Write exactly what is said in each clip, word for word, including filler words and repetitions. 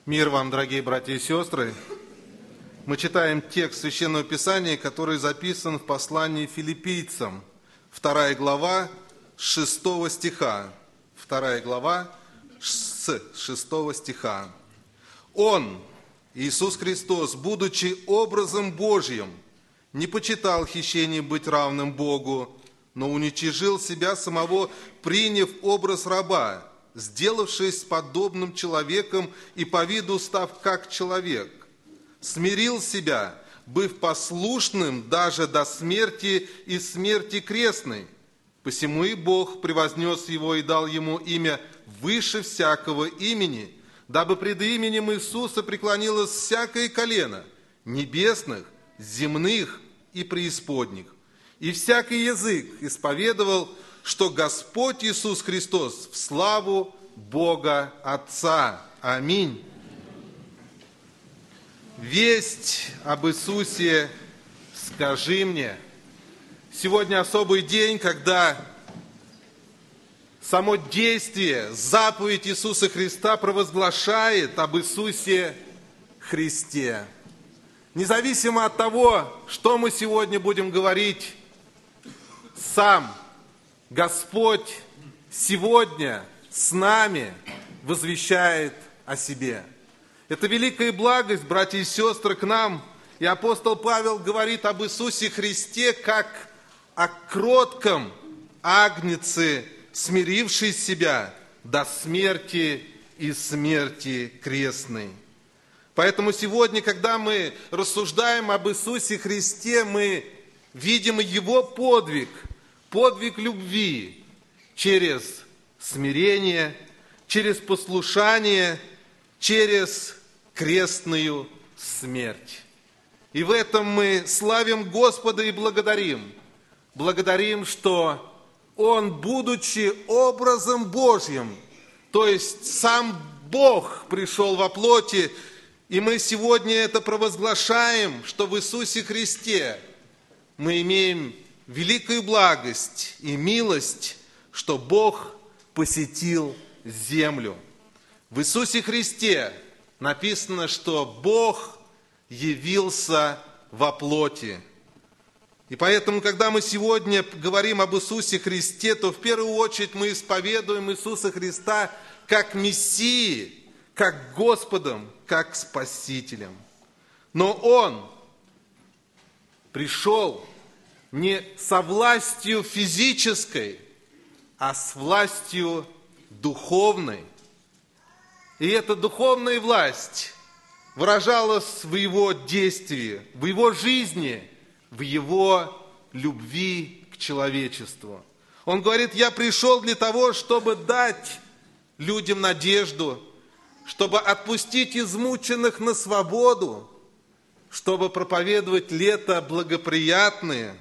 Мир вам, дорогие братья и сестры! Мы читаем текст Священного Писания, который записан в послании филиппийцам, вторая глава, с шестого стиха. Вторая глава, с шестого стиха. Он, Иисус Христос, будучи образом Божьим, не почитал хищение быть равным Богу, но уничижил себя самого, приняв образ раба, сделавшись подобным человеком и по виду став как человек, смирил себя, быв послушным даже до смерти и смерти крестной. Посему и Бог превознес его и дал ему имя выше всякого имени, дабы пред именем Иисуса преклонилось всякое колено, небесных, земных и преисподних, и всякий язык исповедовал, что Господь Иисус Христос в славу Бога Отца. Аминь. Весть об Иисусе скажи мне. Сегодня особый день, когда само действие, заповедь Иисуса Христа провозглашает об Иисусе Христе. Независимо от того, что мы сегодня будем говорить, сам Господь сегодня с нами возвещает о себе. Это великая благость, братья и сестры, к нам. И апостол Павел говорит об Иисусе Христе как о кротком агнце, смиривший себя до смерти и смерти крестной. Поэтому сегодня, когда мы рассуждаем об Иисусе Христе, мы видим Его подвиг, подвиг любви через смирение, через послушание, через крестную смерть. И в этом мы славим Господа и благодарим. Благодарим, что Он, будучи образом Божьим, то есть сам Бог пришел во плоти, и мы сегодня это провозглашаем, что в Иисусе Христе мы имеем великую благость и милость, что Бог посетил землю. В Иисусе Христе написано, что Бог явился во плоти. И поэтому, когда мы сегодня говорим об Иисусе Христе, то в первую очередь мы исповедуем Иисуса Христа как Мессии, как Господом, как Спасителем. Но Он пришел не со властью физической, а с властью духовной. И эта духовная власть выражалась в Его действии, в Его жизни, в Его любви к человечеству. Он говорит: я пришел для того, чтобы дать людям надежду, чтобы отпустить измученных на свободу, чтобы проповедовать лето благоприятное.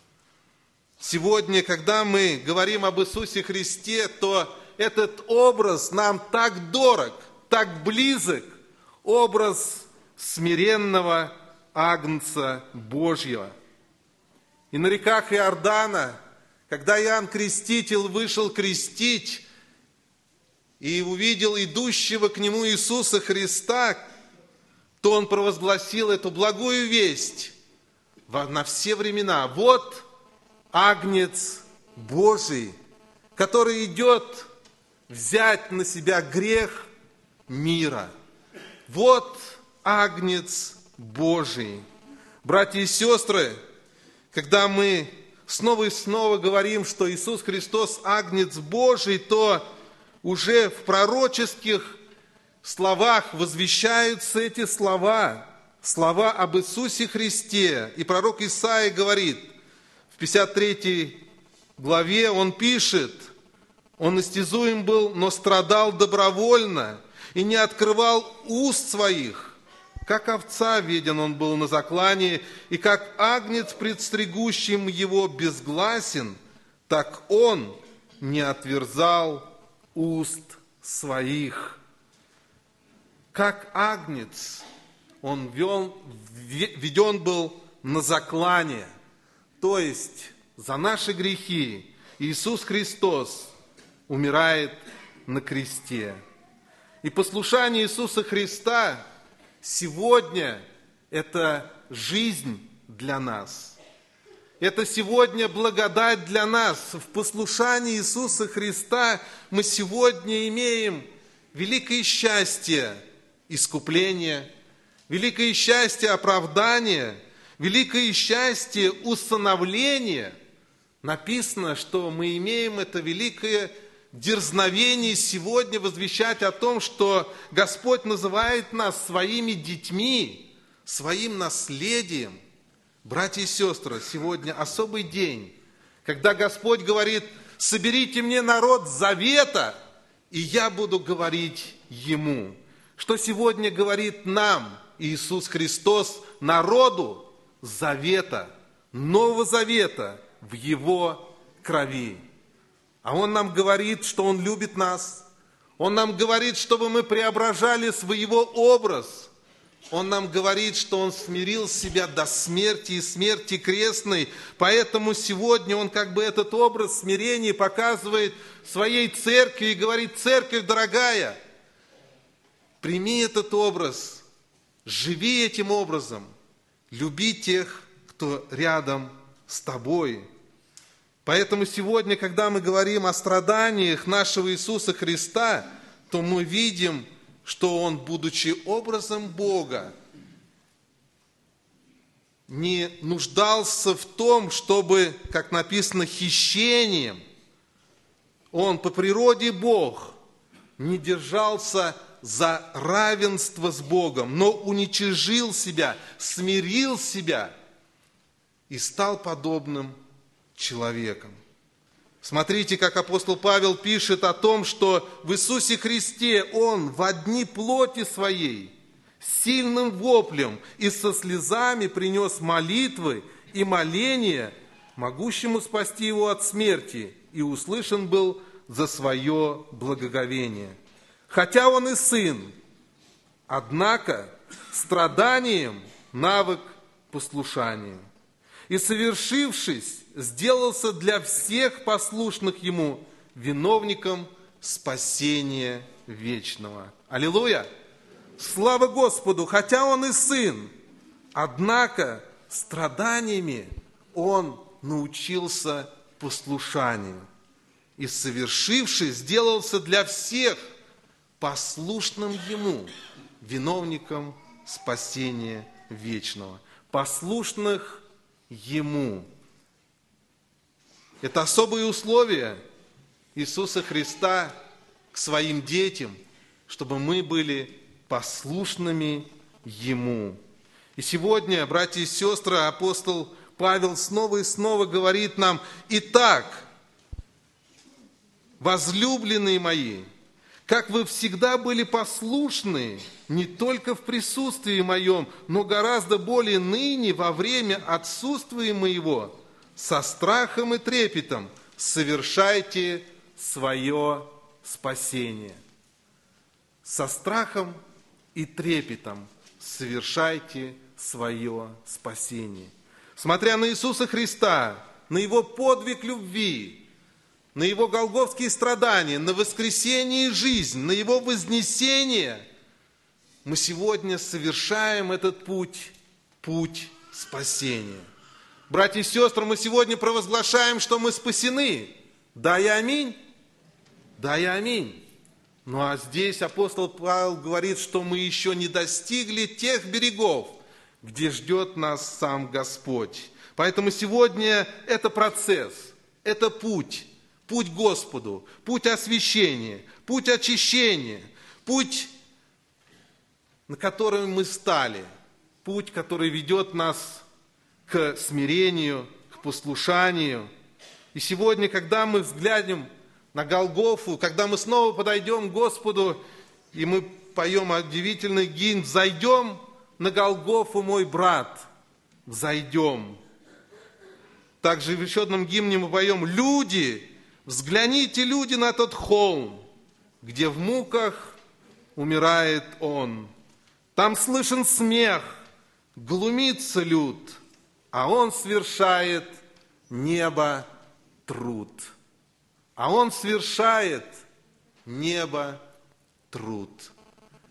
Сегодня, когда мы говорим об Иисусе Христе, то этот образ нам так дорог, так близок, образ смиренного агнца Божьего. И на реках Иордана, когда Иоанн Креститель вышел крестить и увидел идущего к нему Иисуса Христа, то он провозгласил эту благую весть на все времена. Вот агнец Божий, который идет взять на себя грех мира. Вот агнец Божий. Братья и сестры, когда мы снова и снова говорим, что Иисус Христос агнец Божий, то уже в пророческих словах возвещаются эти слова, слова об Иисусе Христе. И пророк Исаия говорит, в пятьдесят третьей главе он пишет: «Он истязуем был, но страдал добровольно, и не открывал уст своих. Как овца веден он был на заклании, и как агнец, предстригущим его, безгласен, так он не отверзал уст своих». Как агнец он вел, веден был на заклание. То есть за наши грехи Иисус Христос умирает на кресте. И послушание Иисуса Христа сегодня – это жизнь для нас. Это сегодня благодать для нас. В послушании Иисуса Христа мы сегодня имеем великое счастье искупления, великое счастье оправдания, великое счастье усыновления. Написано, что мы имеем это великое дерзновение сегодня возвещать о том, что Господь называет нас своими детьми, своим наследием. Братья и сестры, сегодня особый день, когда Господь говорит: соберите мне народ завета, и я буду говорить ему. Что сегодня говорит нам Иисус Христос, народу завета, Нового Завета в Его крови. А Он нам говорит, что Он любит нас. Он нам говорит, чтобы мы преображали своего образ. Он нам говорит, что Он смирил себя до смерти и смерти крестной. Поэтому сегодня Он как бы этот образ смирения показывает своей церкви и говорит: церковь дорогая, прими этот образ, живи этим образом, люби тех, кто рядом с тобой. Поэтому сегодня, когда мы говорим о страданиях нашего Иисуса Христа, то мы видим, что Он, будучи образом Бога, не нуждался в том, чтобы, как написано, хищением. Он по природе Бог, не держался за равенство с Богом, но уничижил себя, смирил себя и стал подобным человеком. Смотрите, как апостол Павел пишет о том, что в Иисусе Христе Он во дни плоти Своей сильным воплем и со слезами принес молитвы и моления, могущему спасти Его от смерти, и услышан был за свое благоговение. Хотя Он и Сын, однако страданием навык послушания. И, совершившись, сделался для всех послушных Ему виновником спасения вечного. Аллилуйя! Слава Господу! Хотя Он и Сын, однако страданиями Он научился послушанию. И, совершившись, сделался для всех послушным Ему виновником спасения вечного. Послушных Ему. Это особые условия Иисуса Христа к своим детям, чтобы мы были послушными Ему. И сегодня, братья и сестры, апостол Павел снова и снова говорит нам: «Итак, возлюбленные мои, как вы всегда были послушны, не только в присутствии моем, но гораздо более ныне во время отсутствия моего, со страхом и трепетом совершайте свое спасение». Со страхом и трепетом совершайте свое спасение. Смотря на Иисуса Христа, на Его подвиг любви, на Его голгофские страдания, на воскресение и жизнь, на Его вознесение, мы сегодня совершаем этот путь, путь спасения. Братья и сестры, мы сегодня провозглашаем, что мы спасены. Да и аминь. Да и аминь. Ну а здесь апостол Павел говорит, что мы еще не достигли тех берегов, где ждет нас сам Господь. Поэтому сегодня это процесс, это путь. Путь к Господу, путь освящения, путь очищения, путь, на котором мы стали, путь, который ведет нас к смирению, к послушанию. И сегодня, когда мы взглянем на Голгофу, когда мы снова подойдем к Господу, и мы поем удивительный гимн: «Взойдем на Голгофу, мой брат, взойдем». Также в еще одном гимне мы поем: «Люди, взгляните, люди, на тот холм, где в муках умирает Он. Там слышен смех, глумится люд, а Он свершает небо труд». А Он свершает небо труд.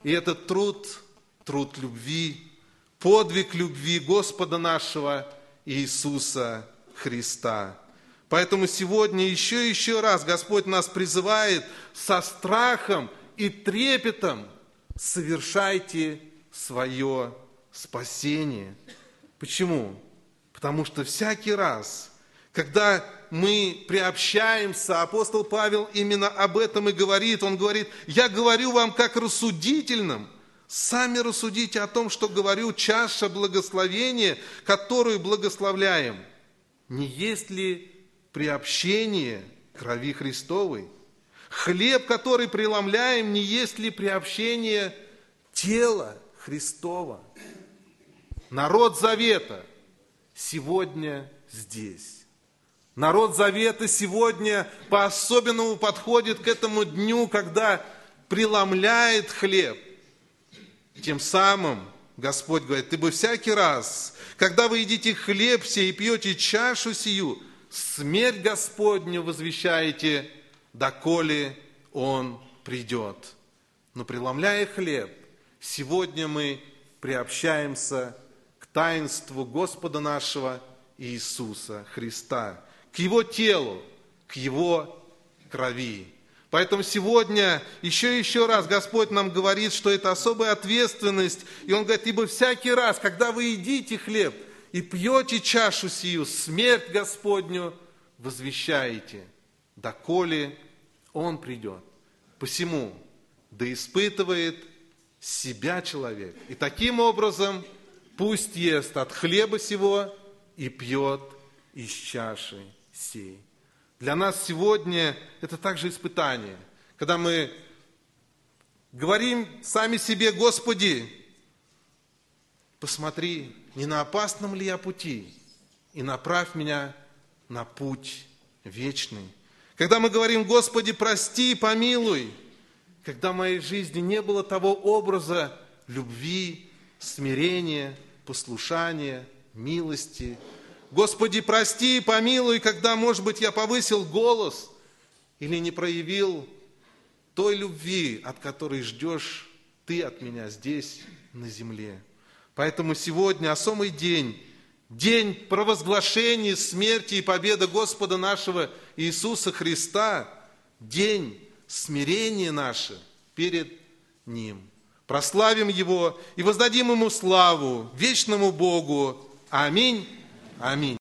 И этот труд, труд любви, подвиг любви Господа нашего Иисуса Христа. Поэтому сегодня еще и еще раз Господь нас призывает со страхом и трепетом: совершайте свое спасение. Почему? Потому что всякий раз, когда мы приобщаемся, апостол Павел именно об этом и говорит. Он говорит: я говорю вам как рассудительным. Сами рассудите о том, что говорю, чаша благословения, которую благословляем. Не есть ли приобщение крови Христовой? Хлеб, который преломляем, не есть ли приобщение тела Христова? Народ Завета сегодня здесь. Народ Завета сегодня по-особенному подходит к этому дню, когда преломляет хлеб. Тем самым Господь говорит: ибо всякий раз, когда вы едите хлеб сей и пьете чашу сию, смерть Господню возвещаете, доколе Он придет. Но преломляя хлеб, сегодня мы приобщаемся к таинству Господа нашего Иисуса Христа, к Его телу, к Его крови. Поэтому сегодня еще и еще раз Господь нам говорит, что это особая ответственность. И Он говорит: ибо всякий раз, когда вы едите хлеб и пьете чашу сию, смерть Господню возвещаете, доколе Он придет. Посему да испытывает себя человек. И таким образом пусть ест от хлеба сего и пьет из чаши сей. Для нас сегодня это также испытание, когда мы говорим сами себе: Господи, посмотри, не на опасном ли я пути, и направь меня на путь вечный. Когда мы говорим: Господи, прости, помилуй, когда в моей жизни не было того образа любви, смирения, послушания, милости. Господи, прости, помилуй, когда, может быть, я повысил голос или не проявил той любви, от которой ждешь Ты от меня здесь, на земле. Поэтому сегодня особый день, день провозглашения смерти и победы Господа нашего Иисуса Христа, день смирения наше перед Ним. Прославим Его и воздадим Ему славу, вечному Богу. Аминь. Аминь.